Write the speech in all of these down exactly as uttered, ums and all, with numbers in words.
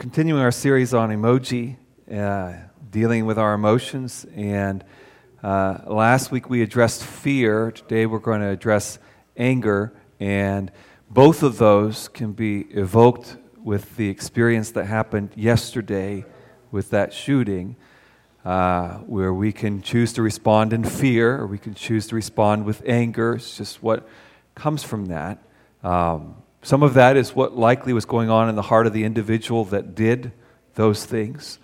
continuing our series on emoji, uh, dealing with our emotions, and uh, last week we addressed fear. Today we're going to address anger, and both of those can be evoked with the experience that happened yesterday with that shooting, uh, where we can choose to respond in fear, or we can choose to respond with anger. It's just what comes from that. Um, Some of that is what likely was going on in the heart of the individual that did those things.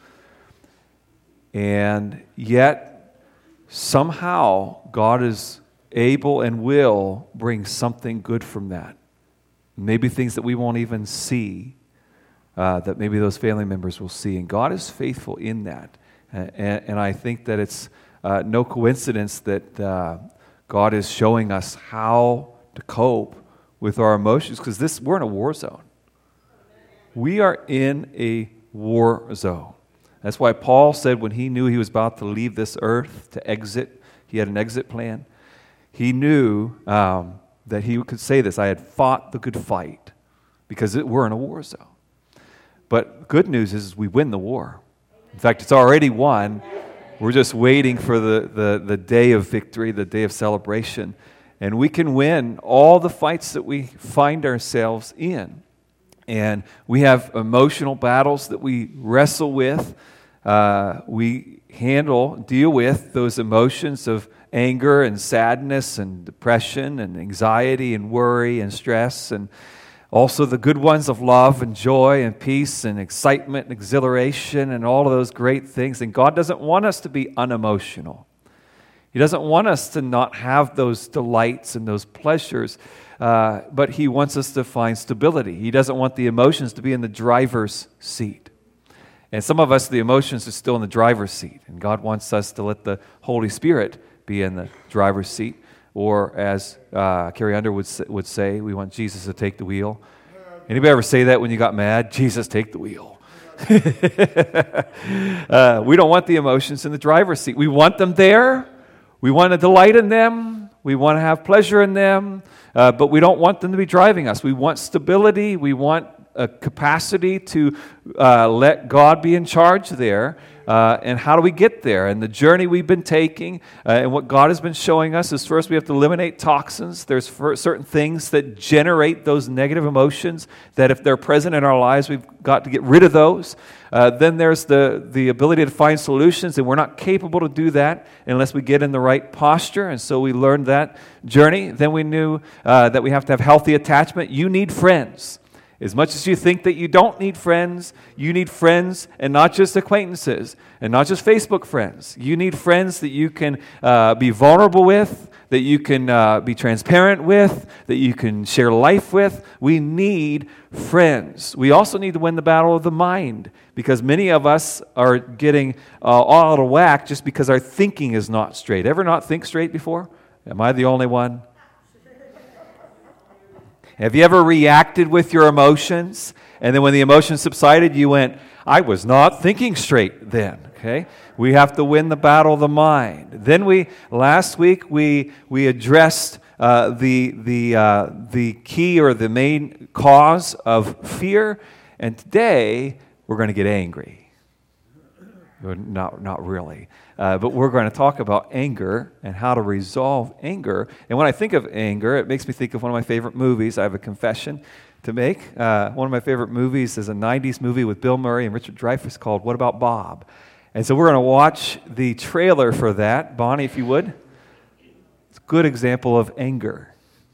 And yet, somehow, God is able and will bring something good from that. Maybe things that we won't even see, uh, that maybe those family members will see. And God is faithful in that. And, and I think that it's uh, no coincidence that uh, God is showing us how to cope with our emotions, because this we're in a war zone. We are in a war zone. That's why Paul said when he knew he was about to leave this earth, to exit, he had an exit plan. He knew um, that he could say this, I had fought the good fight, because it, we're in a war zone. But good news is we win the war. In fact, it's already won. We're just waiting for the, the, the day of victory, the day of celebration. And we can win all the fights that we find ourselves in. And we have emotional battles that we wrestle with. Uh, we handle, deal with those emotions of anger and sadness and depression and anxiety and worry and stress, and also the good ones of love and joy and peace and excitement and exhilaration and all of those great things. And God doesn't want us to be unemotional. He doesn't want us to not have those delights and those pleasures, uh, but He wants us to find stability. He doesn't want the emotions to be in the driver's seat. And some of us, the emotions are still in the driver's seat, and God wants us to let the Holy Spirit be in the driver's seat. Or as uh, Carrie Underwood would say, we want Jesus to take the wheel. Anybody ever say that when you got mad? Jesus, take the wheel. uh, we don't want the emotions in the driver's seat. We want them there. We want to delight in them. We want to have pleasure in them. Uh, but we don't want them to be driving us. We want stability. We want a capacity to uh, let God be in charge there. Uh, and how do we get there? And the journey we've been taking uh, and what God has been showing us is, first we have to eliminate toxins. There's certain things that generate those negative emotions that if they're present in our lives, we've got to get rid of those. Uh, then there's the, the ability to find solutions, and we're not capable to do that unless we get in the right posture. And so we learned that journey. Then we knew uh, that we have to have healthy attachment. You need friends. As much as you think that you don't need friends, you need friends, and not just acquaintances, and not just Facebook friends. You need friends that you can uh, be vulnerable with, that you can uh, be transparent with, that you can share life with. We need friends. We also need to win the battle of the mind, because many of us are getting uh, all out of whack just because our thinking is not straight. Ever not think straight before? Am I the only one? Have you ever reacted with your emotions, and then when the emotions subsided, you went, I was not thinking straight then, okay? We have to win the battle of the mind. Then we, last week, we we addressed uh, the, the, uh, the key or the main cause of fear, and today we're going to get angry. Not, not really. Uh, but we're going to talk about anger and how to resolve anger. And when I think of anger, it makes me think of one of my favorite movies. I have a confession to make. Uh, one of my favorite movies is a nineties movie with Bill Murray and Richard Dreyfuss called What About Bob? And so we're going to watch the trailer for that. Bonnie, if you would. It's a good example of anger.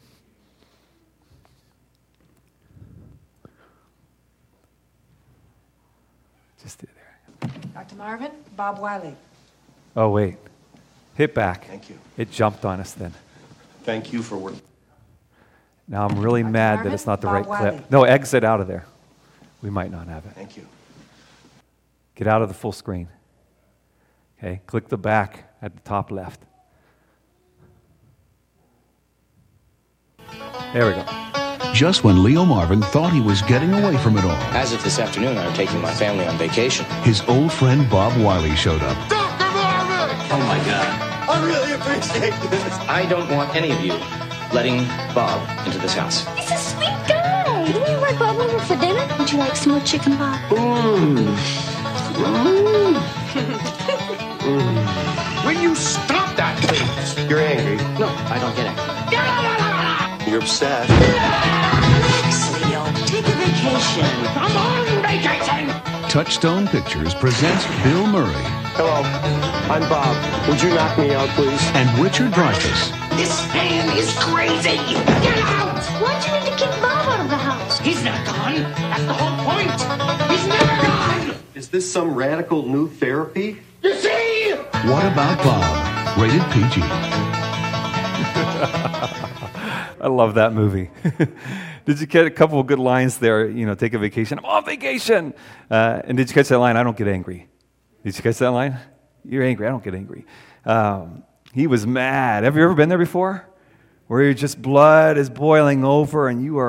Just do it there. Doctor Marvin, Bob Wiley. Oh, wait. Hit back. Thank you. It jumped on us then. Thank you for work. Now I'm really Doctor mad Marvin, that it's not the Bob right Wiley. clip. No, exit out of there. We might not have it. Thank you. Get out of the full screen. Okay, click the back at the top left. There we go. Just when Leo Marvin thought he was getting away from it all, As of this afternoon, I'm taking my family on vacation. his old friend Bob Wiley showed up. Doctor Marvin! Oh my God. I really appreciate this. I don't want any of you letting Bob into this house. He's a sweet guy. Didn't you invite Bob over for dinner? Would you like some more chicken, Bob? Mm. Mm. Mm. Will you stop that, please? You're angry. No, I don't get angry. You're upset. Relax, Leo. Take a vacation. I'm on vacation. Touchstone Pictures presents Bill Murray Hello, I'm Bob. Would you knock me out, please? and Richard Dreyfuss. This man is crazy. Get out. Why'd you need to kick Bob out of the house? He's not gone. That's the whole point. He's never gone. Is this some radical new therapy? You see? What About Bob? Rated P G. I love that movie. Did you get a couple of good lines there? You know, take a vacation. I'm on vacation. Uh, and did you catch that line? I don't get angry. Did you catch that line? You're angry. I don't get angry. Um, he was mad. Have you ever been there before? Where you're just blood is boiling over and you are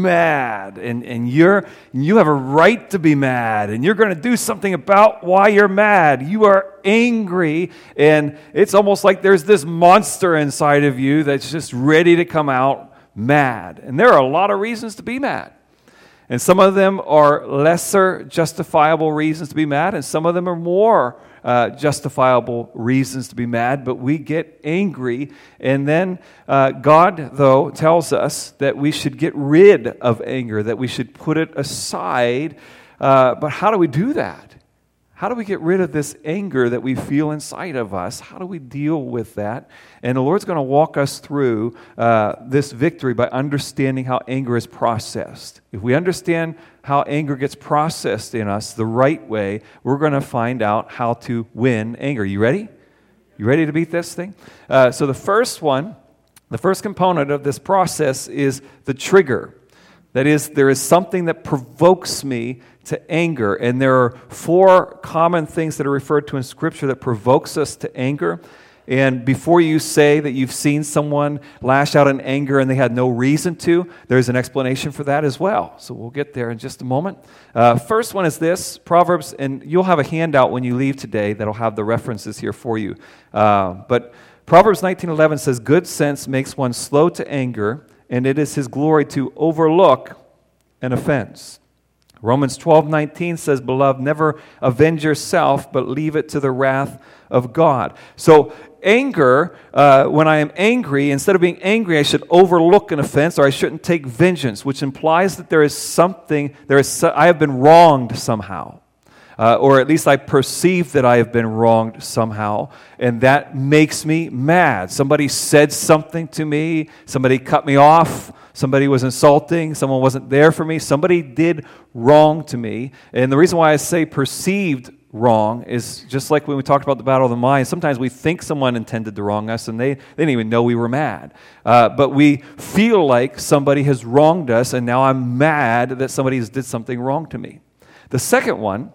mad. And, and you're you have a right to be mad. And you're going to do something about why you're mad. You are angry. And it's almost like there's this monster inside of you that's just ready to come out mad. And there are a lot of reasons to be mad. And some of them are lesser justifiable reasons to be mad, and some of them are more uh, justifiable reasons to be mad, but we get angry. And then uh, God, though, tells us that we should get rid of anger, that we should put it aside. Uh, but how do we do that? How do we get rid of this anger that we feel inside of us? How do we deal with that? And the Lord's going to walk us through uh, this victory by understanding how anger is processed. If we understand how anger gets processed in us the right way, we're going to find out how to win anger. You ready? You ready to beat this thing? Uh, so the first one, the first component of this process is the trigger. That is, there is something that provokes me to anger. And there are four common things that are referred to in Scripture that provokes us to anger. And before you say that you've seen someone lash out in anger and they had no reason to, there's an explanation for that as well. So we'll get there in just a moment. Uh, first one is this, Proverbs, and you'll have a handout when you leave today that'll have the references here for you. Uh, but Proverbs nineteen eleven says, "Good sense makes one slow to anger, and it is his glory to overlook an offense." Romans twelve nineteen says, "Beloved, never avenge yourself, but leave it to the wrath of God." So anger, uh, when I am angry, instead of being angry, I should overlook an offense, or I shouldn't take vengeance, which implies that there is something, there is I have been wronged somehow. Uh, or at least I perceive that I have been wronged somehow, and that makes me mad. Somebody said something to me, somebody cut me off, somebody was insulting, someone wasn't there for me, somebody did wrong to me. And the reason why I say perceived wrong is just like when we talked about the battle of the mind. Sometimes we think someone intended to wrong us, and they, they didn't even know we were mad. Uh, but we feel like somebody has wronged us, and now I'm mad that somebody has did something wrong to me. The second one,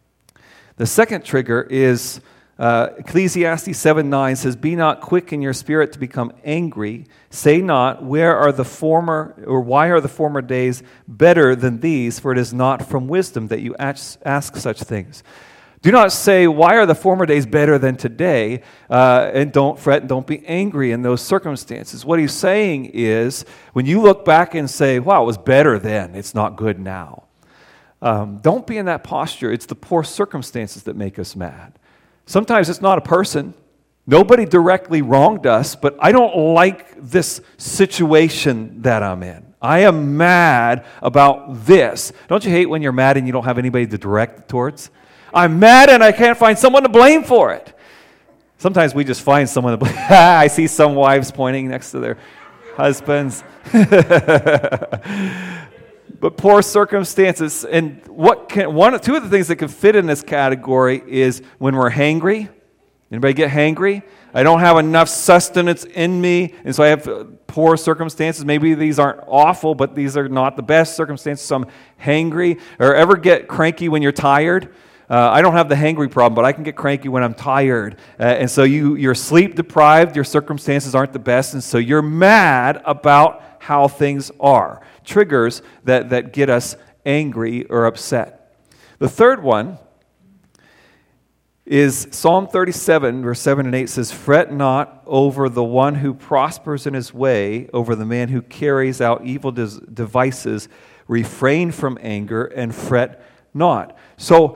The second trigger is uh, Ecclesiastes seven nine says, "Be not quick in your spirit to become angry. Say not, where are the former, or why are the former days better than these? For it is not from wisdom that you ask, ask such things." Do not say, "Why are the former days better than today?" Uh, and don't fret and don't be angry in those circumstances. What he's saying is, when you look back and say, "Wow, it was better then, it's not good now." Um, don't be in that posture. It's the poor circumstances that make us mad. Sometimes it's not a person. Nobody directly wronged us, but I don't like this situation that I'm in. I am mad about this. Don't you hate when you're mad and you don't have anybody to direct it towards? I'm mad and I can't find someone to blame for it. Sometimes we just find someone to blame. I see some wives pointing next to their husbands. But poor circumstances, and what can one, two of the things that can fit in this category is when we're hangry. Anybody get hangry? I don't have enough sustenance in me, and so I have poor circumstances. Maybe these aren't awful, but these are not the best circumstances, so I'm hangry. Or ever get cranky when you're tired? Uh, I don't have the hangry problem, but I can get cranky when I'm tired. Uh, and so you, you're sleep deprived, your circumstances aren't the best, and so you're mad about how things are. Triggers that, that get us angry or upset. The third one is Psalm thirty-seven, verse seven and eight says, "Fret not over the one who prospers in his way, over the man who carries out evil des- devices. refrain from anger, and fret not. So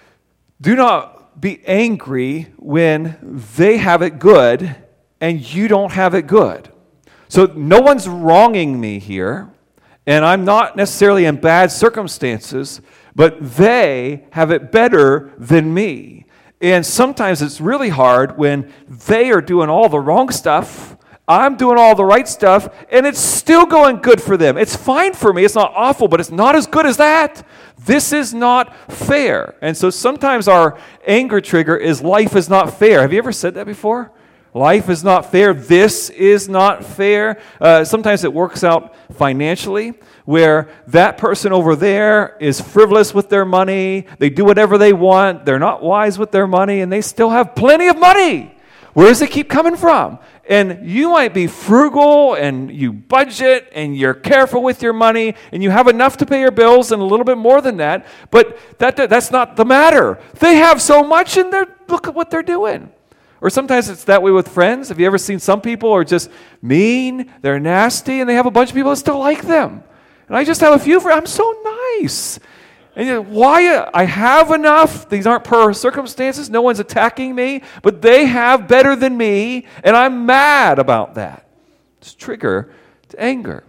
do not be angry when they have it good and you don't have it good. So no one's wronging me here, and I'm not necessarily in bad circumstances, but they have it better than me. And sometimes it's really hard when they are doing all the wrong stuff, I'm doing all the right stuff, and it's still going good for them. It's fine for me. It's not awful, but it's not as good as that. This is not fair. And so sometimes our anger trigger is life is not fair. Have you ever said that before? Life is not fair. This is not fair. Uh, sometimes it works out financially, where that person over there is frivolous with their money. They do whatever they want. They're not wise with their money, and they still have plenty of money. Where does it keep coming from? And you might be frugal, and you budget, and you're careful with your money, and you have enough to pay your bills and a little bit more than that, but that that's not the matter. They have so much, and they're look at what they're doing. Or sometimes it's that way with friends. Have you ever seen some people are just mean, they're nasty, and they have a bunch of people that still like them? And I just have a few friends. I'm so nice. And you know, why? I have enough. These aren't per circumstances. No one's attacking me, but they have better than me, and I'm mad about that. It's trigger to anger.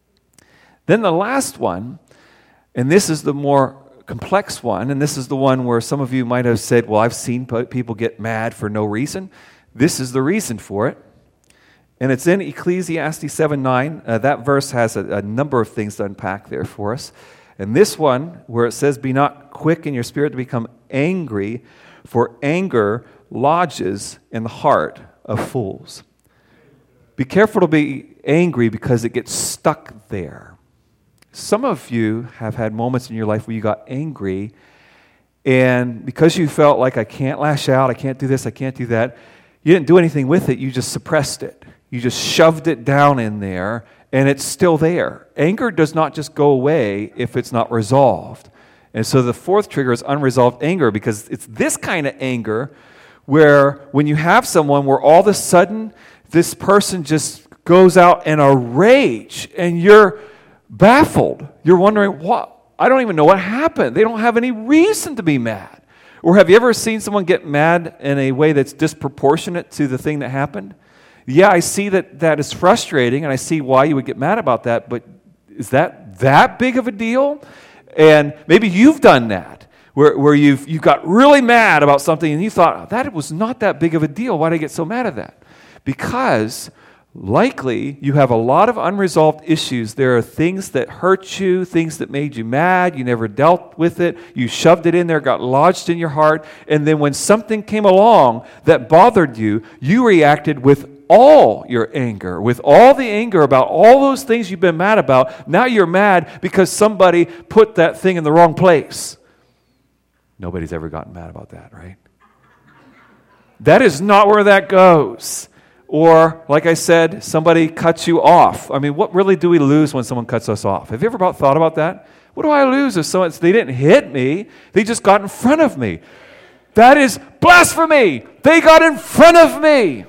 Then the last one, and this is the more complex one, and this is the one where some of you might have said, well, I've seen people get mad for no reason. This is the reason for it. And it's in Ecclesiastes seven nine. Uh, that verse has a, a number of things to unpack there for us. And this one, where it says, be not quick in your spirit to become angry, for anger lodges in the heart of fools. Be careful to be angry because it gets stuck there. Some of you have had moments in your life where you got angry, and because you felt like, I can't lash out, I can't do this, I can't do that, you didn't do anything with it, you just suppressed it. You just shoved it down in there, and it's still there. Anger does not just go away if it's not resolved. And so the fourth trigger is unresolved anger, because it's this kind of anger where when you have someone where all of a sudden this person just goes out in a rage, and you're baffled. You're wondering, what? I don't even know what happened. They don't have any reason to be mad. Or have you ever seen someone get mad in a way that's disproportionate to the thing that happened? Yeah, I see that that is frustrating, and I see why you would get mad about that, but is that that big of a deal? And maybe you've done that, where, where you've, you got really mad about something, and you thought, oh, that was not that big of a deal. Why did I get so mad at that? Because likely you have a lot of unresolved issues. There are things that hurt you, things that made you mad, you never dealt with it, you shoved it in there, got lodged in your heart, and then when something came along that bothered you, you reacted with all your anger, with all the anger about all those things you've been mad about. Now you're mad because somebody put that thing in the wrong place. Nobody's ever gotten mad about that, right? That is not where that goes. Or, like I said, somebody cuts you off. I mean, what really do we lose when someone cuts us off? Have you ever about thought about that? What do I lose if someone, they didn't hit me, they just got in front of me? That is blasphemy! They got in front of me!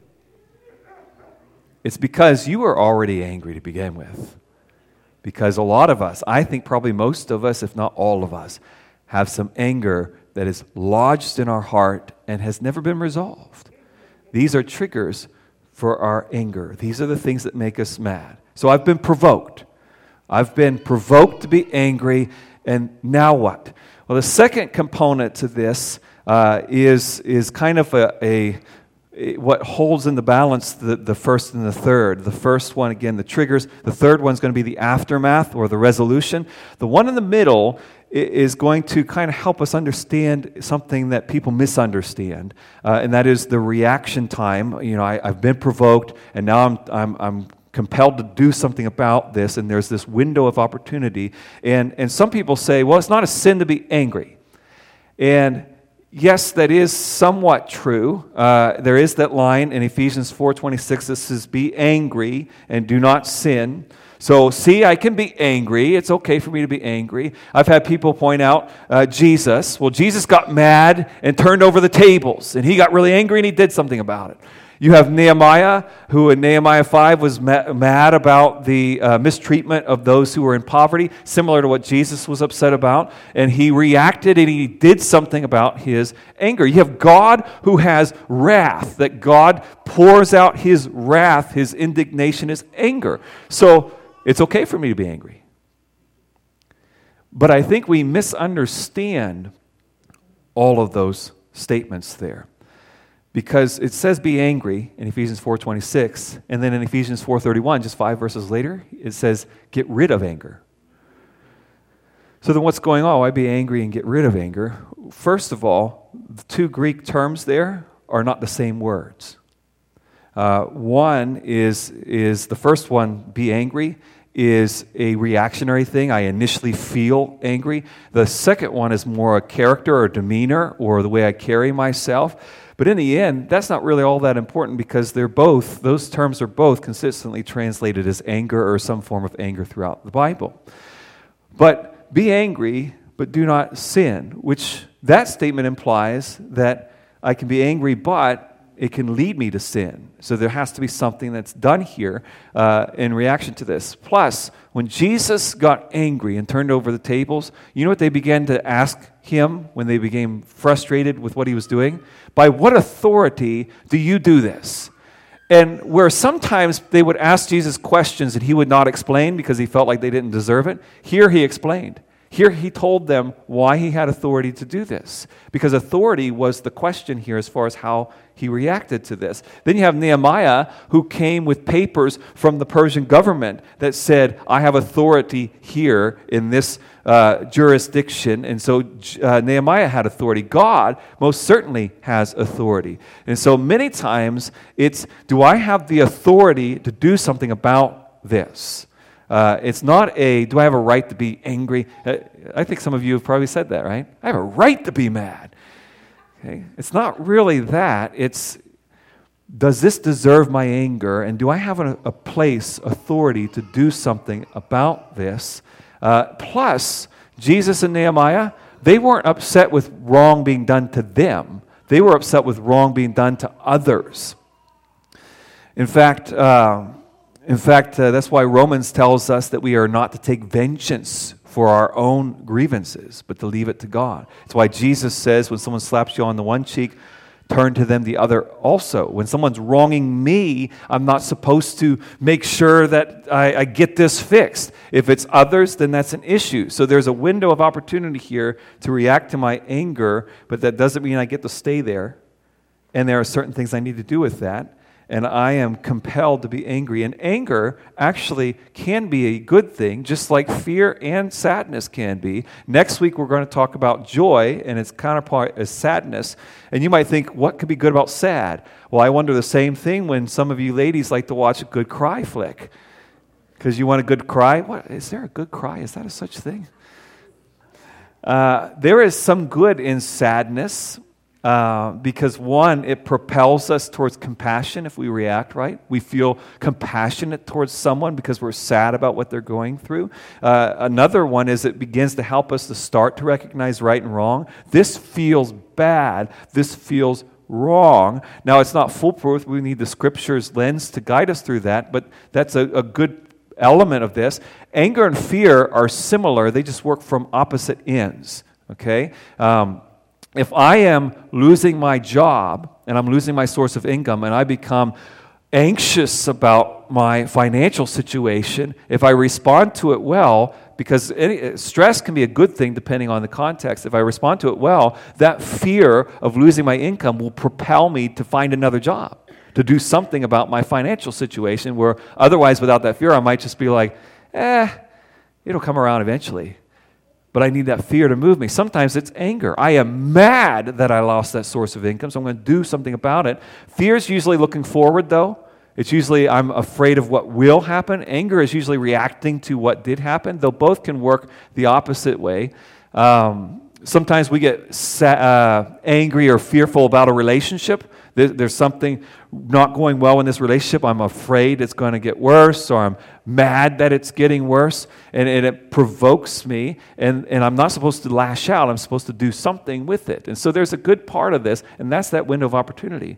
It's because you were already angry to begin with. Because a lot of us, I think probably most of us, if not all of us, have some anger that is lodged in our heart and has never been resolved. These are triggers for our anger. These are the things that make us mad. So I've been provoked. I've been provoked to be angry, and now what? Well, the second component to this uh, is, is kind of a... a what holds in the balance the, the first and the third. The first one, again, the triggers. The third one's going to be the aftermath or the resolution. The one in the middle is going to kind of help us understand something that people misunderstand, uh, and that is the reaction time. You know, I, I've been provoked, and now I'm I'm I'm compelled to do something about this, and there's this window of opportunity. And and some people say, well, it's not a sin to be angry. And yes, that is somewhat true. Uh, there is that line in Ephesians four twenty-six that says, be angry and do not sin. So, see, I can be angry. It's okay for me to be angry. I've had people point out uh, Jesus. Well, Jesus got mad and turned over the tables, and he got really angry, and he did something about it. You have Nehemiah, who in Nehemiah five was ma- mad about the uh, mistreatment of those who were in poverty, similar to what Jesus was upset about, and he reacted and he did something about his anger. You have God who has wrath, that God pours out his wrath, his indignation, his anger. So it's okay for me to be angry. But I think we misunderstand all of those statements there. Because it says be angry in Ephesians four twenty-six, and then in Ephesians four thirty-one, just five verses later, it says get rid of anger. So then what's going on? Why be angry and get rid of anger? First of all, the two Greek terms there are not the same words. Uh, one is, is the first one, be angry, is a reactionary thing. I initially feel angry. The second one is more a character or demeanor or the way I carry myself. But in the end, that's not really all that important because they're both, those terms are both consistently translated as anger or some form of anger throughout the Bible. But be angry, but do not sin, which that statement implies that I can be angry, but it can lead me to sin. So there has to be something that's done here uh, in reaction to this. Plus, when Jesus got angry and turned over the tables, you know what they began to ask him when they became frustrated with what he was doing? By what authority do you do this? And where sometimes they would ask Jesus questions and he would not explain because he felt like they didn't deserve it, here he explained. Here he told them why he had authority to do this. Because authority was the question here as far as how he reacted to this. Then you have Nehemiah, who came with papers from the Persian government that said, I have authority here in this uh, jurisdiction. And so uh, Nehemiah had authority. God most certainly has authority. And so many times it's, do I have the authority to do something about this? Uh, it's not a, do I have a right to be angry? Uh, I think some of you have probably said that, right? I have a right to be mad. Okay? It's not really that. It's, does this deserve my anger? And do I have a, a place, authority to do something about this? Uh, plus, Jesus and Nehemiah, they weren't upset with wrong being done to them. They were upset with wrong being done to others. In fact, uh, In fact, uh, that's why Romans tells us that we are not to take vengeance for our own grievances, but to leave it to God. It's why Jesus says when someone slaps you on the one cheek, turn to them the other also. When someone's wronging me, I'm not supposed to make sure that I, I get this fixed. If it's others, then that's an issue. So there's a window of opportunity here to react to my anger, but that doesn't mean I get to stay there. And there are certain things I need to do with that. And I am compelled to be angry. And anger actually can be a good thing, just like fear and sadness can be. Next week, we're going to talk about joy, and its counterpart is sadness. And you might think, what could be good about sad? Well, I wonder the same thing when some of you ladies like to watch a good cry flick. Because you want a good cry? What, is there a good cry? Is that a such thing? Uh, there is some good in sadness. Uh, because one, it propels us towards compassion if we react right. We feel compassionate towards someone because we're sad about what they're going through. Uh, another one is it begins to help us to start to recognize right and wrong. This feels bad. This feels wrong. Now, it's not foolproof. We need the Scripture's lens to guide us through that, but that's a, a good element of this. Anger and fear are similar. They just work from opposite ends, okay? Um If I am losing my job and I'm losing my source of income and I become anxious about my financial situation, if I respond to it well, because any, stress can be a good thing depending on the context. If I respond to it well, that fear of losing my income will propel me to find another job, to do something about my financial situation, where otherwise without that fear I might just be like, eh, it'll come around eventually. But I need that fear to move me. Sometimes it's anger. I am mad that I lost that source of income, so I'm going to do something about it. Fear is usually looking forward, though. It's usually I'm afraid of what will happen. Anger is usually reacting to what did happen, though both can work the opposite way. Um, sometimes we get sa- uh, angry or fearful about a relationship. There, there's something not going well in this relationship. I'm afraid it's going to get worse, or I'm mad that it's getting worse, and, and it provokes me, and, and I'm not supposed to lash out. I'm supposed to do something with it. And so there's a good part of this, and that's that window of opportunity.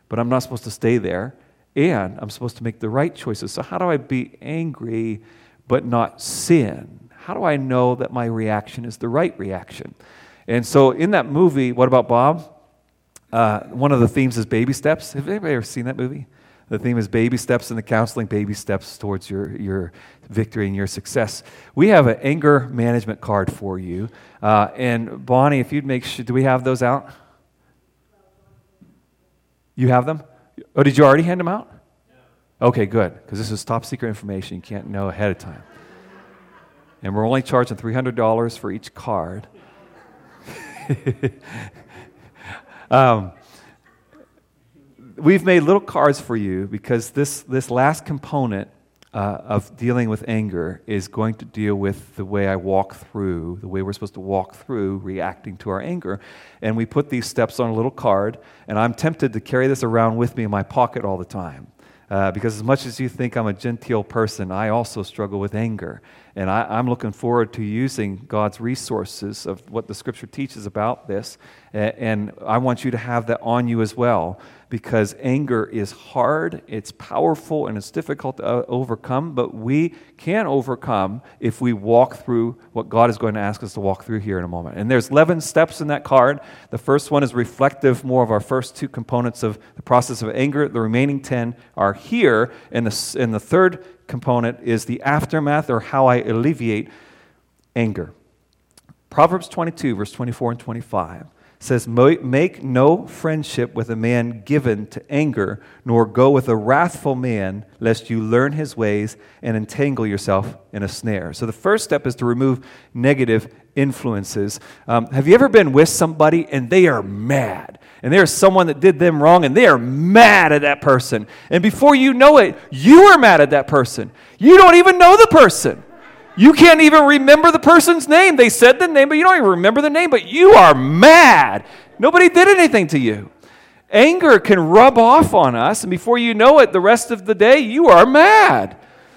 but I'm not supposed to stay there, and I'm supposed to make the right choices. So how do I be angry but not sin? How do I know that my reaction is the right reaction? And so in that movie, What About Bob? Uh, one of the themes is baby steps. Have anybody ever seen that movie? The theme is baby steps in the counseling, baby steps towards your, your victory and your success. We have an anger management card for you. Uh, and Bonnie, if you'd make sure, do we have those out? You have them? Oh, did you already hand them out? Okay, good, because this is top secret information. You can't know ahead of time. And we're only charging three hundred dollars for each card. um, we've made little cards for you because this, this last component uh, of dealing with anger is going to deal with the way I walk through, the way we're supposed to walk through reacting to our anger. And we put these steps on a little card, and I'm tempted to carry this around with me in my pocket all the time. Uh, because as much as you think I'm a genteel person, I also struggle with anger. And I, I'm looking forward to using God's resources of what the Scripture teaches about this. And, and I want you to have that on you as well, because anger is hard, it's powerful, and it's difficult to uh, overcome. But we can overcome if we walk through what God is going to ask us to walk through here in a moment. And there's eleven steps in that card. The first one is reflective more of our first two components of the process of anger. The remaining ten are here, and the, and the third component is the aftermath, or how I alleviate anger. Proverbs twenty-two, verse twenty-four and twenty-five says, "Make no friendship with a man given to anger, nor go with a wrathful man, lest you learn his ways and entangle yourself in a snare." So the first step is to remove negative influences. Um, have you ever been with somebody and they are mad? And there's someone that did them wrong, and they are mad at that person. And before you know it, you are mad at that person. You don't even know the person. You can't even remember the person's name. They said the name, but you don't even remember the name, but you are mad. Nobody did anything to you. Anger can rub off on us, and before you know it, the rest of the day, you are mad.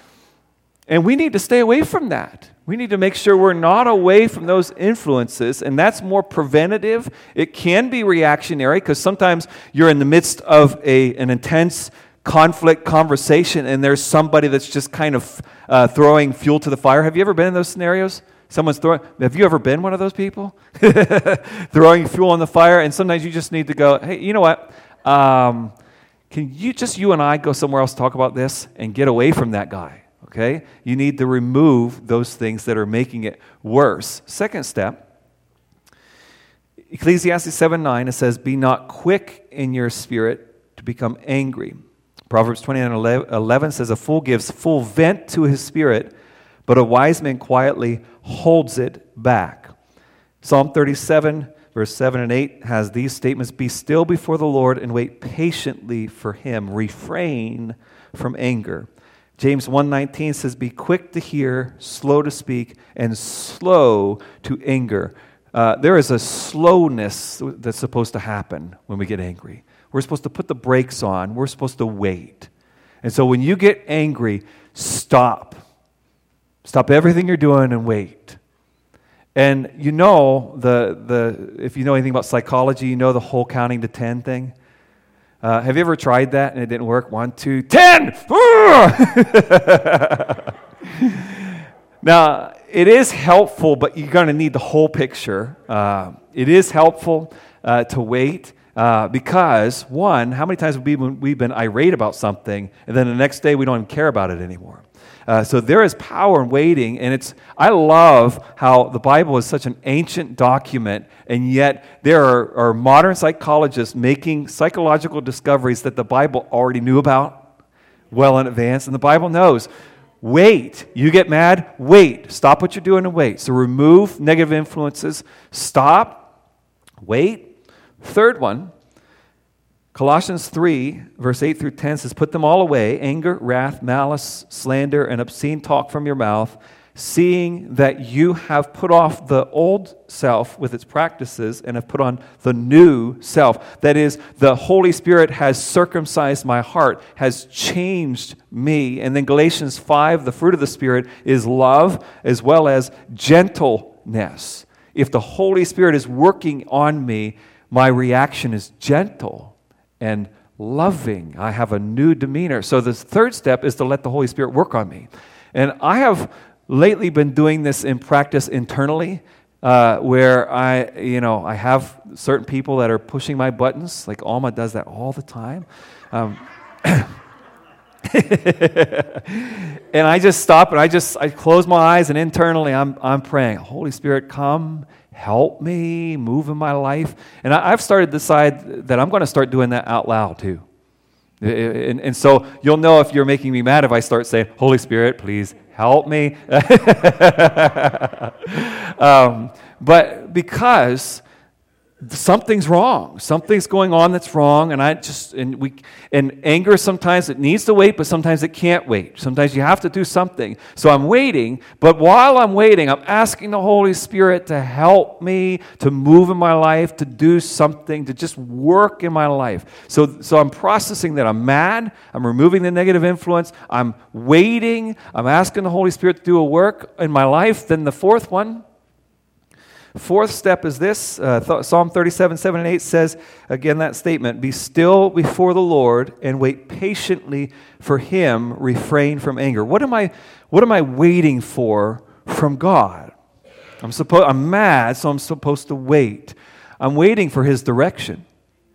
And we need to stay away from that. We need to make sure we're not away from those influences, and that's more preventative. It can be reactionary, because sometimes you're in the midst of a, an intense conflict conversation, and there's somebody that's just kind of uh, throwing fuel to the fire. Have you ever been in those scenarios? Someone's throwing, have you ever been one of those people? Throwing fuel on the fire, and sometimes you just need to go, hey, you know what? Um, can you just, you and I, go somewhere else, talk about this, and get away from that guy? Okay? You need to remove those things that are making it worse. Second step, Ecclesiastes seven nine, it says, "Be not quick in your spirit to become angry." Proverbs twenty-nine eleven says, "A fool gives full vent to his spirit, but a wise man quietly holds it back." Psalm thirty-seven, verse seven and eight has these statements: "Be still before the Lord and wait patiently for him. Refrain from anger." James one nineteen says, "Be quick to hear, slow to speak, and slow to anger." Uh, there is a slowness that's supposed to happen when we get angry. We're supposed to put the brakes on. We're supposed to wait. And so when you get angry, stop. Stop everything you're doing and wait. And you know, the the if you know anything about psychology, you know the whole counting to ten thing. Uh, have you ever tried that and it didn't work? One, two, ten! Now, it is helpful, but you're going to need the whole picture. Uh, it is helpful uh, to wait uh, because, one, how many times have we been, we've been irate about something, and then the next day we don't even care about it anymore? Uh, so there is power in waiting, and it's. I love how the Bible is such an ancient document, and yet there are, are modern psychologists making psychological discoveries that the Bible already knew about well in advance, and the Bible knows. Wait. You get mad? Wait. Stop what you're doing and wait. So remove negative influences. Stop. Wait. Third one, Colossians three, verse eight through ten says, "Put them all away, anger, wrath, malice, slander, and obscene talk from your mouth, seeing that you have put off the old self with its practices and have put on the new self." That is, the Holy Spirit has circumcised my heart, has changed me. And then Galatians five, the fruit of the Spirit is love as well as gentleness. If the Holy Spirit is working on me, my reaction is gentle and loving. I have a new demeanor. So the third step is to let the Holy Spirit work on me. And I have lately been doing this in practice internally, uh, where I, you know, I have certain people that are pushing my buttons. Like Alma does that all the time. Um, and I just stop and I just I close my eyes, and internally I'm I'm praying, Holy Spirit, come, help me, move in my life. And I, I've started to decide that I'm going to start doing that out loud too. And, and so you'll know if you're making me mad if I start saying, Holy Spirit, please help me. um, but because something's wrong. Something's going on that's wrong, and I just and we and anger sometimes it needs to wait, but sometimes it can't wait. Sometimes you have to do something. So I'm waiting, but while I'm waiting, I'm asking the Holy Spirit to help me to move in my life, to do something, to just work in my life. So so I'm processing that. I'm mad. I'm removing the negative influence. I'm waiting. I'm asking the Holy Spirit to do a work in my life. Then the fourth one. Fourth step is this. Uh, th- Psalm thirty-seven, seven and eight says, again, that statement, be still before the Lord and wait patiently for Him, refrain from anger. What am I, what am I waiting for from God? I'm supposed, I'm mad, so I'm supposed to wait. I'm waiting for His direction.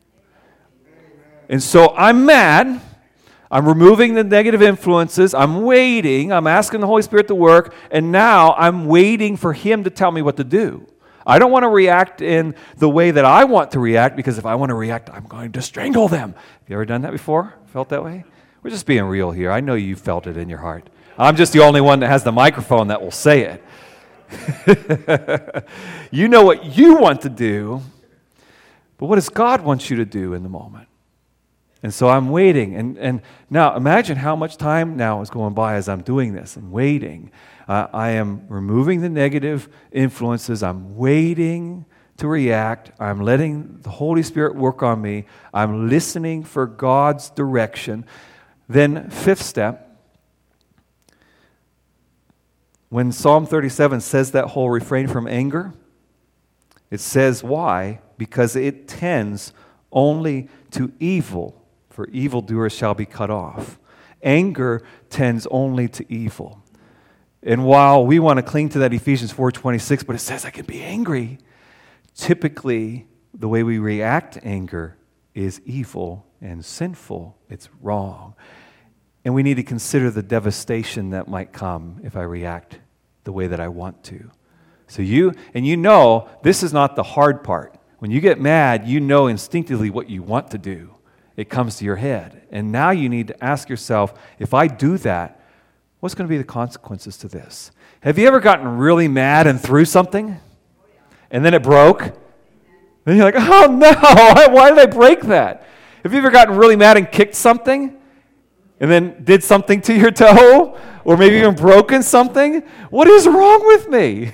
And so I'm mad. I'm removing the negative influences. I'm waiting. I'm asking the Holy Spirit to work. And now I'm waiting for Him to tell me what to do. I don't want to react in the way that I want to react, because if I want to react, I'm going to strangle them. Have you ever done that before? Felt that way? We're just being real here. I know you felt it in your heart. I'm just the only one that has the microphone that will say it. You know what you want to do, but what does God want you to do in the moment? And so I'm waiting. And, and now imagine how much time now is going by as I'm doing this and waiting. Uh, I am removing the negative influences. I'm waiting to react. I'm letting the Holy Spirit work on me. I'm listening for God's direction. Then, fifth step, when Psalm thirty-seven says that whole refrain from anger, it says why? Because it tends only to evil, for evildoers shall be cut off. Anger tends only to evil. And while we want to cling to that Ephesians four twenty-six, but it says I can be angry, typically the way we react to anger is evil and sinful. It's wrong. And we need to consider the devastation that might come if I react the way that I want to. So you, and you know, this is not the hard part. When you get mad, you know instinctively what you want to do. It comes to your head. And now you need to ask yourself, if I do that, what's going to be the consequences to this? Have you ever gotten really mad and threw something? And then it broke? Then you're like, oh no, why did I break that? Have you ever gotten really mad and kicked something? And then did something to your toe? Or maybe even broken something? What is wrong with me?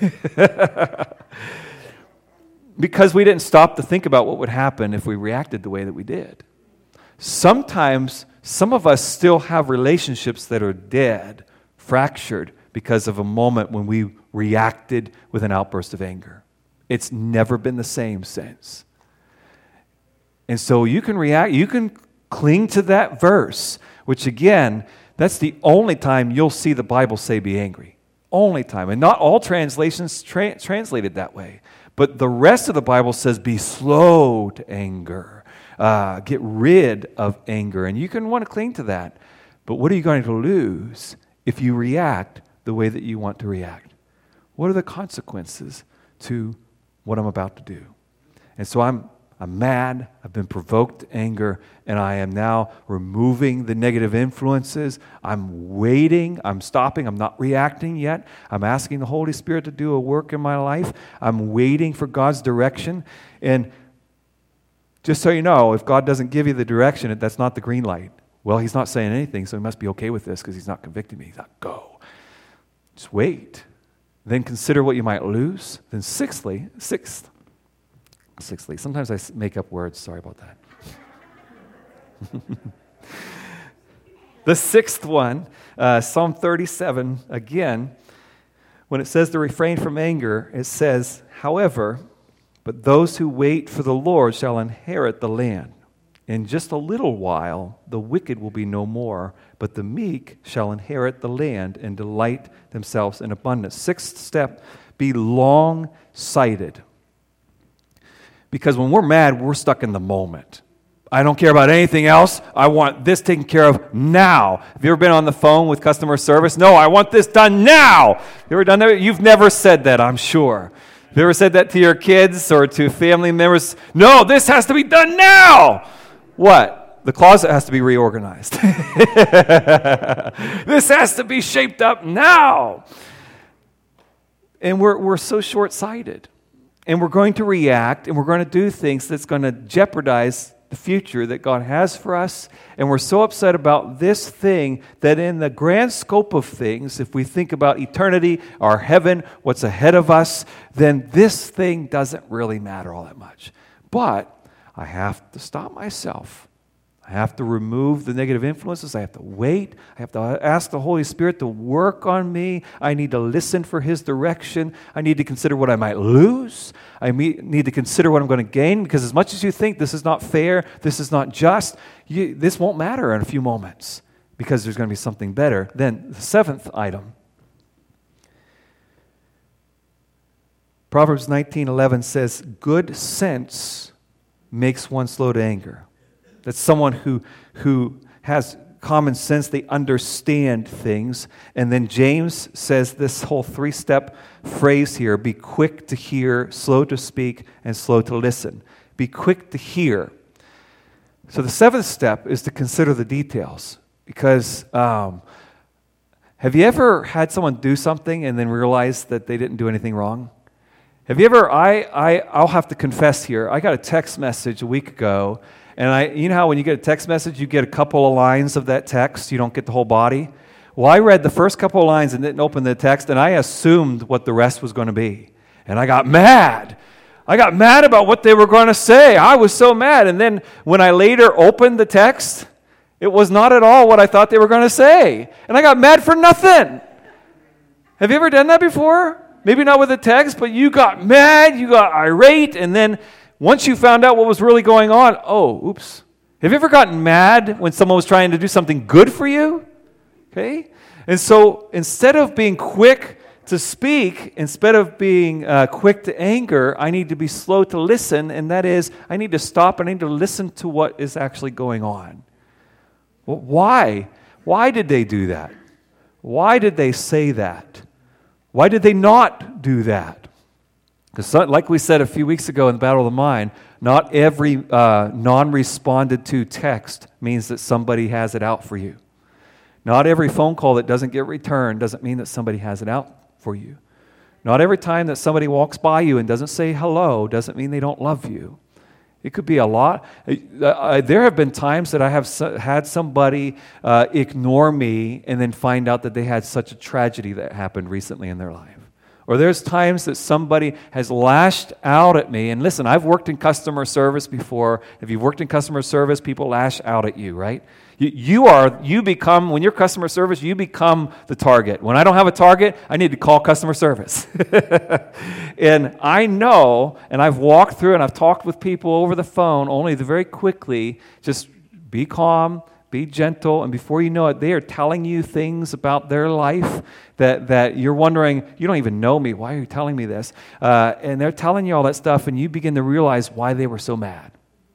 Because we didn't stop to think about what would happen if we reacted the way that we did. Sometimes some of us still have relationships that are dead, fractured, because of a moment when we reacted with an outburst of anger. It's never been the same since. And so you can react, you can cling to that verse, which again, that's the only time you'll see the Bible say be angry. Only time. And not all translations tra- translate it that way. But the rest of the Bible says be slow to anger. Uh, get rid of anger. And you can want to cling to that. But what are you going to lose if you react the way that you want to react? What are the consequences to what I'm about to do? And so I'm I'm mad, I've been provoked to anger, and I am now removing the negative influences. I'm waiting, I'm stopping, I'm not reacting yet. I'm asking the Holy Spirit to do a work in my life. I'm waiting for God's direction. And just so you know, if God doesn't give you the direction, that's not the green light. Well, He's not saying anything, so He must be okay with this because He's not convicting me. He's not, go. Just wait. Then consider what you might lose. Then sixthly, sixth, Sixthly, sometimes I make up words. Sorry about that. The sixth one, uh, Psalm thirty-seven, again, when it says to refrain from anger, it says, however, but those who wait for the Lord shall inherit the land. In just a little while, the wicked will be no more, but the meek shall inherit the land and delight themselves in abundance. Sixth step, be long-sighted. Because when we're mad, we're stuck in the moment. I don't care about anything else. I want this taken care of now. Have you ever been on the phone with customer service? No, I want this done now. You ever done that? You've never said that, I'm sure. Have you ever said that to your kids or to family members? No, this has to be done now. What? The closet has to be reorganized. This has to be shaped up now. And we're we're so short-sighted. And we're going to react, and we're going to do things that's going to jeopardize the future that God has for us. And we're so upset about this thing that in the grand scope of things, if we think about eternity, our heaven, what's ahead of us, then this thing doesn't really matter all that much. But I have to stop myself. I have to remove the negative influences. I have to wait. I have to ask the Holy Spirit to work on me. I need to listen for His direction. I need to consider what I might lose. I need to consider what I'm going to gain, because as much as you think this is not fair, this is not just, you, this won't matter in a few moments, because there's going to be something better. Then the seventh item. Proverbs nineteen eleven says, good sense makes one slow to anger. That's someone who who has common sense. They understand things. And then James says this whole three-step phrase here, be quick to hear, slow to speak, and slow to listen. Be quick to hear. So the seventh step is to consider the details. Because um, have you ever had someone do something and then realize that they didn't do anything wrong? Have you ever, I, I, I'll have to confess here, I got a text message a week ago, and I, you know how when you get a text message, you get a couple of lines of that text, you don't get the whole body? Well, I read the first couple of lines and didn't open the text, and I assumed what the rest was going to be. And I got mad. I got mad about what they were going to say. I was so mad. And then when I later opened the text, it was not at all what I thought they were going to say. And I got mad for nothing. Have you ever done that before? Maybe not with a text, but you got mad, you got irate, and then once you found out what was really going on, oh, oops. Have you ever gotten mad when someone was trying to do something good for you? Okay? And so instead of being quick to speak, instead of being uh, quick to anger, I need to be slow to listen, and that is, I need to stop and I need to listen to what is actually going on. Well, why? Why did they do that? Why did they say that? Why did they not do that? Because like we said a few weeks ago in the Battle of the Mind, not every uh, non-responded to text means that somebody has it out for you. Not every phone call that doesn't get returned doesn't mean that somebody has it out for you. Not every time that somebody walks by you and doesn't say hello doesn't mean they don't love you. It could be a lot. Uh, there have been times that I have so, had somebody uh, ignore me and then find out that they had such a tragedy that happened recently in their life. Or there's times that somebody has lashed out at me. And listen, I've worked in customer service before. If you've worked in customer service, people lash out at you, right? You, you are, you become, when you're customer service, you become the target. When I don't have a target, I need to call customer service. And I know, and I've walked through and I've talked with people over the phone, only the very quickly, just be calm, be gentle, and before you know it, they are telling you things about their life that, that you're wondering, you don't even know me, why are you telling me this? Uh, and they're telling you all that stuff, and you begin to realize why they were so mad.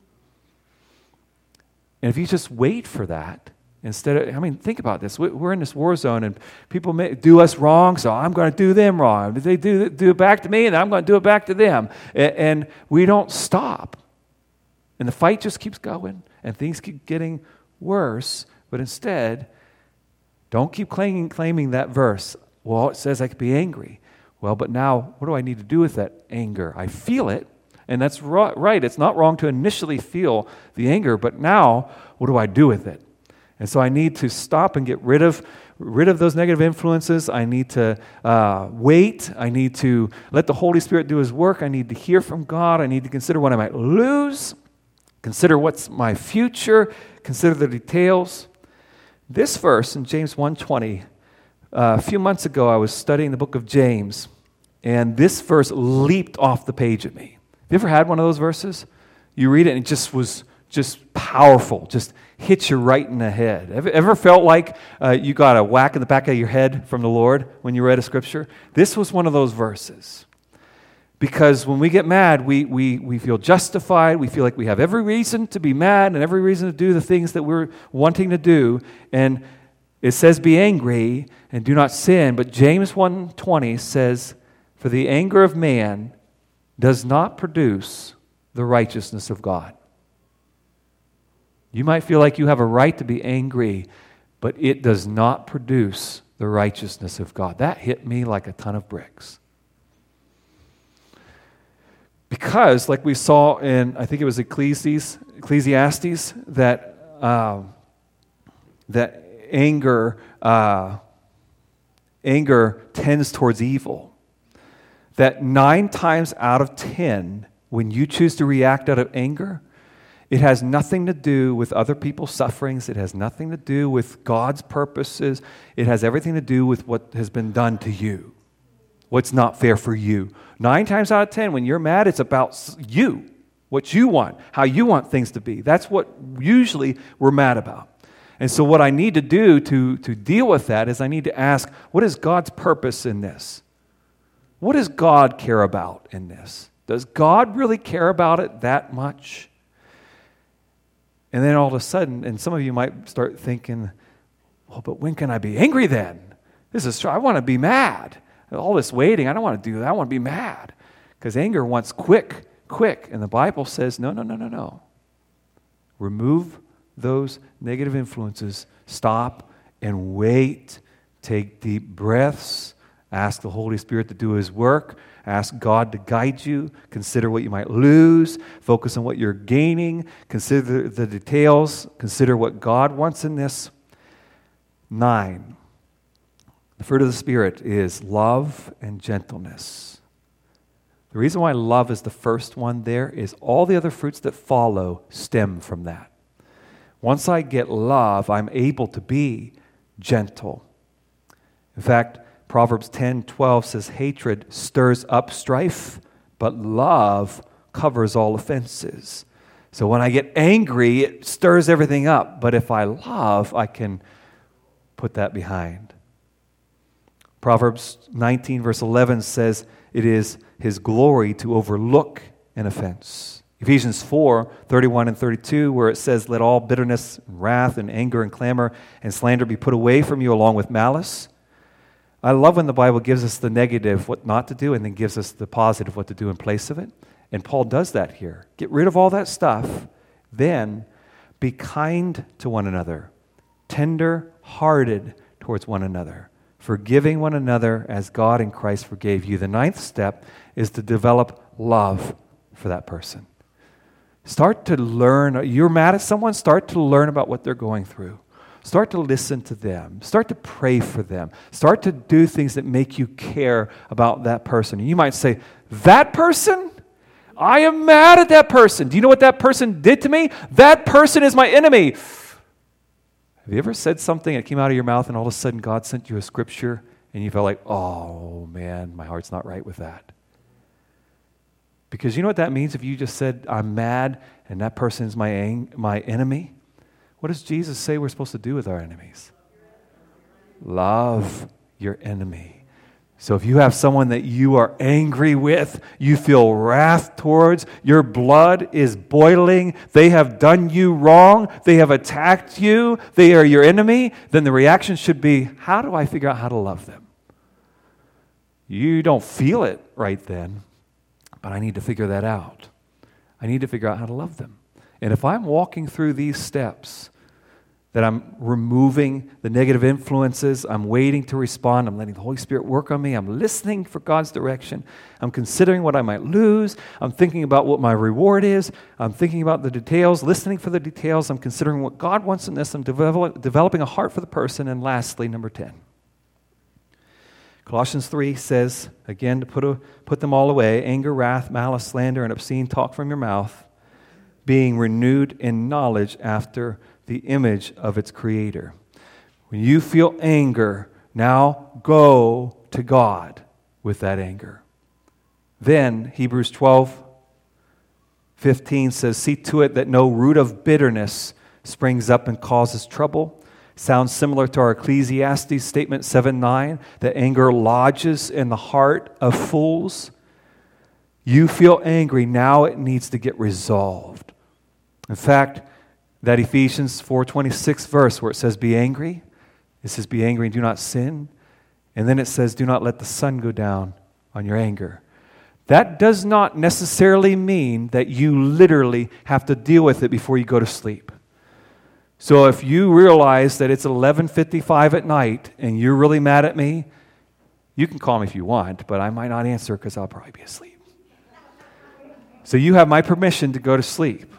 And if you just wait for that, instead of, I mean, think about this. We're in this war zone, and people may do us wrong, so I'm going to do them wrong. They do, do it back to me, and I'm going to do it back to them. And, and we don't stop. And the fight just keeps going, and things keep getting worse, but instead, don't keep claiming, claiming that verse. Well, it says I could be angry. Well, but now, what do I need to do with that anger? I feel it, and that's right. It's not wrong to initially feel the anger, but now, what do I do with it? And so I need to stop and get rid of rid of those negative influences. I need to uh, wait. I need to let the Holy Spirit do His work. I need to hear from God. I need to consider what I might lose. Consider what's my future. Consider the details. This verse in James one twenty, uh, a few months ago I was studying the book of James, and this verse leaped off the page at me. Have you ever had one of those verses? You read it and it just was just powerful, just hits you right in the head. Ever, ever felt like uh, you got a whack in the back of your head from the Lord when you read a scripture? This was one of those verses. Because when we get mad, we, we, we feel justified. We feel like we have every reason to be mad and every reason to do the things that we're wanting to do. And it says, be angry and do not sin. But James one twenty says, for the anger of man does not produce the righteousness of God. You might feel like you have a right to be angry, but it does not produce the righteousness of God. That hit me like a ton of bricks. Because, like we saw in, I think it was Ecclesiastes, Ecclesiastes that uh, that anger uh, anger tends towards evil. That nine times out of ten, when you choose to react out of anger, it has nothing to do with other people's sufferings. It has nothing to do with God's purposes. It has everything to do with what has been done to you. What's not fair for you. Nine times out of ten, when you're mad, it's about you, what you want, how you want things to be. That's what usually we're mad about. And so what I need to do to, to deal with that is I need to ask, what is God's purpose in this? What does God care about in this? Does God really care about it that much? And then all of a sudden, and some of you might start thinking, well, but when can I be angry then? This is I want to be mad. All this waiting, I don't want to do that. I want to be mad. Because anger wants quick, quick. And the Bible says, no, no, no, no, no. Remove those negative influences. Stop and wait. Take deep breaths. Ask the Holy Spirit to do His work. Ask God to guide you. Consider what you might lose. Focus on what you're gaining. Consider the details. Consider what God wants in this. Nine. The fruit of the Spirit is love and gentleness. The reason why love is the first one there is all the other fruits that follow stem from that. Once I get love, I'm able to be gentle. In fact, Proverbs ten twelve says, hatred stirs up strife, but love covers all offenses. So when I get angry, it stirs everything up. But if I love, I can put that behind. Proverbs nineteen verse eleven says it is His glory to overlook an offense. Ephesians four thirty-one and thirty-two, where it says, let all bitterness, and wrath, and anger, and clamor, and slander be put away from you along with malice. I love when the Bible gives us the negative, what not to do, and then gives us the positive, what to do in place of it. And Paul does that here. Get rid of all that stuff. Then be kind to one another, tender-hearted towards one another, forgiving one another as God in Christ forgave you. The ninth step is to develop love for that person. Start to learn. You're mad at someone, start to learn about what they're going through. Start to listen to them. Start to pray for them. Start to do things that make you care about that person. You might say, that person? I am mad at that person. Do you know what that person did to me? That person is my enemy. Have you ever said something that came out of your mouth and all of a sudden God sent you a scripture and you felt like, oh man, my heart's not right with that? Because you know what that means if you just said, I'm mad and that person is my, ang- my enemy? What does Jesus say we're supposed to do with our enemies? Love your enemy. So if you have someone that you are angry with, you feel wrath towards, your blood is boiling, they have done you wrong, they have attacked you, they are your enemy, then the reaction should be, how do I figure out how to love them? You don't feel it right then, but I need to figure that out. I need to figure out how to love them. And if I'm walking through these steps, that I'm removing the negative influences, I'm waiting to respond, I'm letting the Holy Spirit work on me, I'm listening for God's direction, I'm considering what I might lose, I'm thinking about what my reward is, I'm thinking about the details, listening for the details, I'm considering what God wants in this, I'm develop, developing a heart for the person, and lastly, number ten. Colossians three says, again, to put, a, put them all away, anger, wrath, malice, slander, and obscene talk from your mouth, being renewed in knowledge after the image of its creator. When you feel anger, now go to God with that anger. Then, Hebrews twelve fifteen says, see to it that no root of bitterness springs up and causes trouble. Sounds similar to our Ecclesiastes statement seven nine, that anger lodges in the heart of fools. You feel angry, now it needs to get resolved. In fact, that Ephesians four twenty-six verse where it says, be angry, it says, be angry and do not sin. And then it says, do not let the sun go down on your anger. That does not necessarily mean that you literally have to deal with it before you go to sleep. So if you realize that it's eleven fifty-five at night and you're really mad at me, you can call me if you want, but I might not answer because I'll probably be asleep. So you have my permission to go to sleep.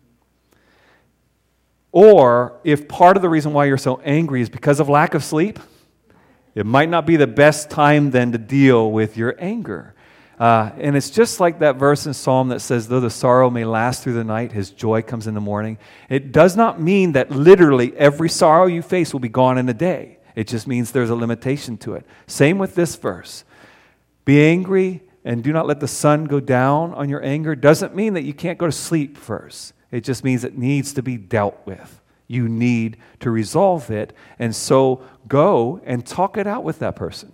Or if part of the reason why you're so angry is because of lack of sleep, it might not be the best time then to deal with your anger. Uh, and it's just like that verse in Psalm that says, though the sorrow may last through the night, his joy comes in the morning. It does not mean that literally every sorrow you face will be gone in a day. It just means there's a limitation to it. Same with this verse. Be angry and do not let the sun go down on your anger doesn't mean that you can't go to sleep first. It just means it needs to be dealt with. You need to resolve it. And so go and talk it out with that person.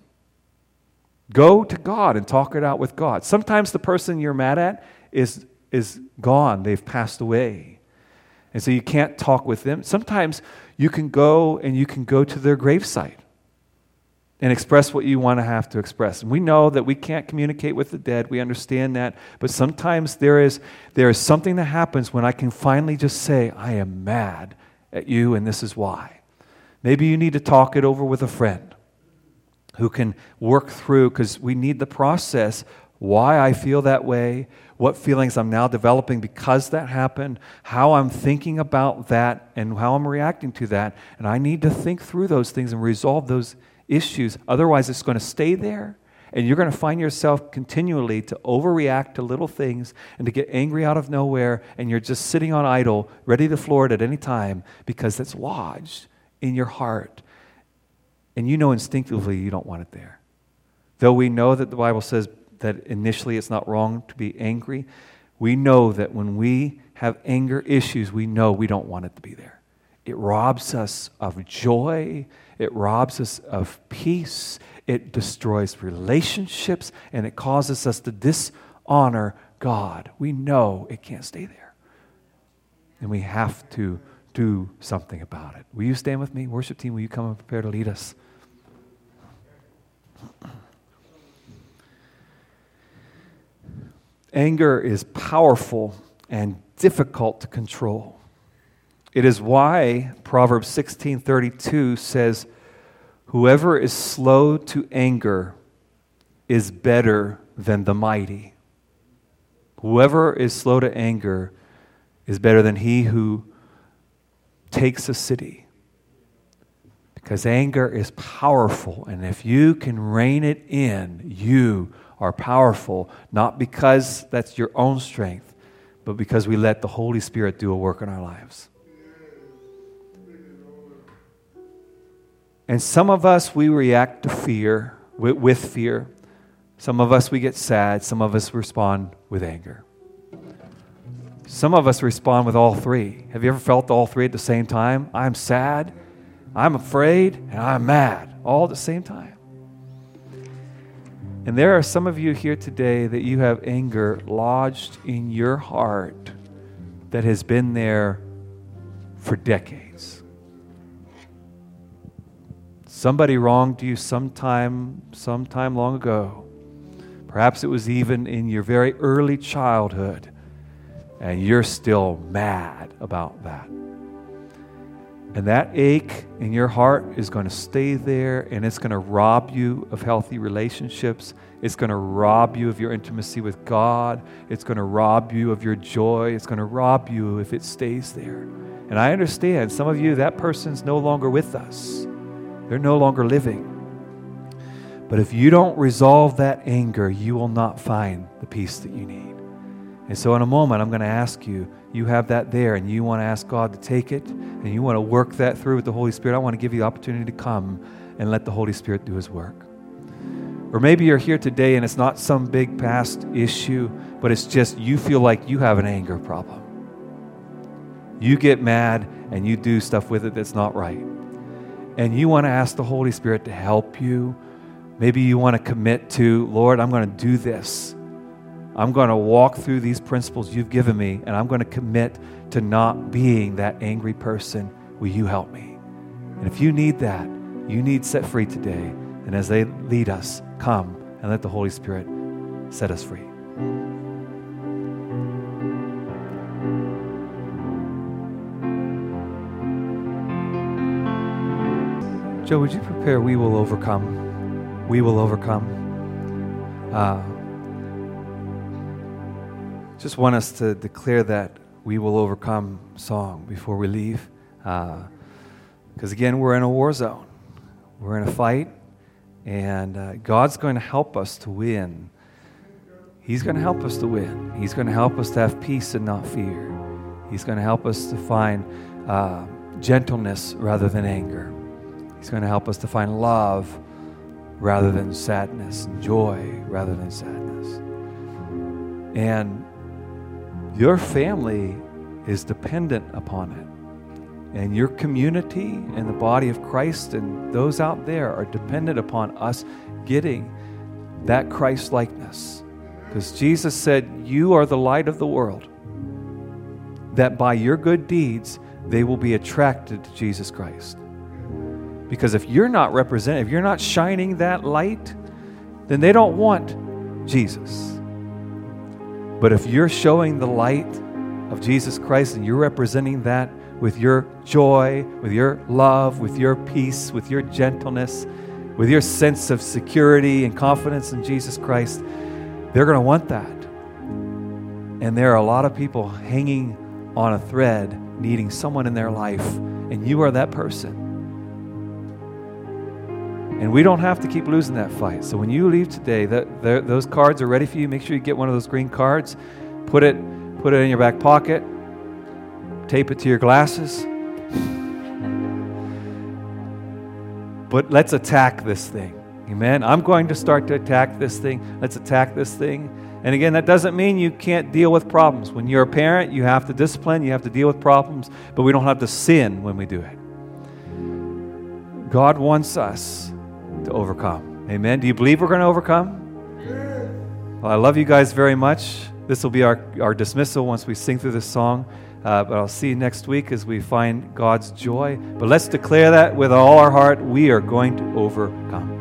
Go to God and talk it out with God. Sometimes the person you're mad at is, is gone. They've passed away. And so you can't talk with them. Sometimes you can go and you can go to their gravesite and express what you want to have to express. And we know that we can't communicate with the dead. We understand that. But sometimes there is, there is something that happens when I can finally just say, I am mad at you and this is why. Maybe you need to talk it over with a friend who can work through, because we need the process, why I feel that way, what feelings I'm now developing because that happened, how I'm thinking about that, and how I'm reacting to that. And I need to think through those things and resolve those issues. Otherwise, it's going to stay there, and you're going to find yourself continually to overreact to little things and to get angry out of nowhere, and you're just sitting on idle, ready to floor it at any time because it's lodged in your heart. And you know instinctively you don't want it there. Though we know that the Bible says that initially it's not wrong to be angry, we know that when we have anger issues, we know we don't want it to be there. It robs us of joy. It robs us of peace. It destroys relationships, and it causes us to dishonor God. We know it can't stay there. And we have to do something about it. Will you stand with me? Worship team, will you come and prepare to lead us? Anger is powerful and difficult to control. It is why Proverbs sixteen thirty-two says, whoever is slow to anger is better than the mighty. Whoever is slow to anger is better than he who takes a city. Because anger is powerful, and if you can rein it in, you are powerful, not because that's your own strength, but because we let the Holy Spirit do a work in our lives. And some of us, we react to fear, with, with fear. Some of us, we get sad. Some of us respond with anger. Some of us respond with all three. Have you ever felt all three at the same time? I'm sad, I'm afraid, and I'm mad, all at the same time. And there are some of you here today that you have anger lodged in your heart that has been there for decades. Somebody wronged you sometime, sometime long ago. Perhaps it was even in your very early childhood, and you're still mad about that. And that ache in your heart is going to stay there, and it's going to rob you of healthy relationships. It's going to rob you of your intimacy with God. It's going to rob you of your joy. It's going to rob you if it stays there. And I understand some of you, that person's no longer with us. They're no longer living. But if you don't resolve that anger, you will not find the peace that you need. And so in a moment, I'm going to ask you, you have that there, and you want to ask God to take it, and you want to work that through with the Holy Spirit. I want to give you the opportunity to come and let the Holy Spirit do His work. Or maybe you're here today and it's not some big past issue, but it's just you feel like you have an anger problem. You get mad and you do stuff with it that's not right. And you want to ask the Holy Spirit to help you. Maybe you want to commit to, Lord, I'm going to do this. I'm going to walk through these principles you've given me, and I'm going to commit to not being that angry person. Will you help me? And if you need that, you need set free today. And as they lead us, come and let the Holy Spirit set us free. Joe, would you prepare We Will Overcome? We Will Overcome. Uh, just want us to declare that We Will Overcome song before we leave. Because uh, again, we're in a war zone. We're in a fight. And uh, God's going to help us to win. He's going to help us to win. He's going to help us to have peace and not fear. He's going to help us to find uh, gentleness rather than anger. He's going to help us to find love rather than sadness, and joy rather than sadness. And your family is dependent upon it. And your community and the body of Christ and those out there are dependent upon us getting that Christ-likeness. Because Jesus said, you are the light of the world. That by your good deeds, they will be attracted to Jesus Christ. Because if you're not representing, if you're not shining that light, then they don't want Jesus. But if you're showing the light of Jesus Christ and you're representing that with your joy, with your love, with your peace, with your gentleness, with your sense of security and confidence in Jesus Christ, they're going to want that. And there are a lot of people hanging on a thread, needing someone in their life, and you are that person. And we don't have to keep losing that fight. So when you leave today, that, those cards are ready for you. Make sure you get one of those green cards. Put it, put it in your back pocket. Tape it to your glasses. But let's attack this thing. Amen? I'm going to start to attack this thing. Let's attack this thing. And again, that doesn't mean you can't deal with problems. When you're a parent, you have to discipline, you have to deal with problems, but we don't have to sin when we do it. God wants us to overcome. Amen? Do you believe we're going to overcome? Well, I love you guys very much. This will be our, our dismissal once we sing through this song. Uh, but I'll see you next week as we find God's joy. But let's declare that with all our heart, we are going to overcome.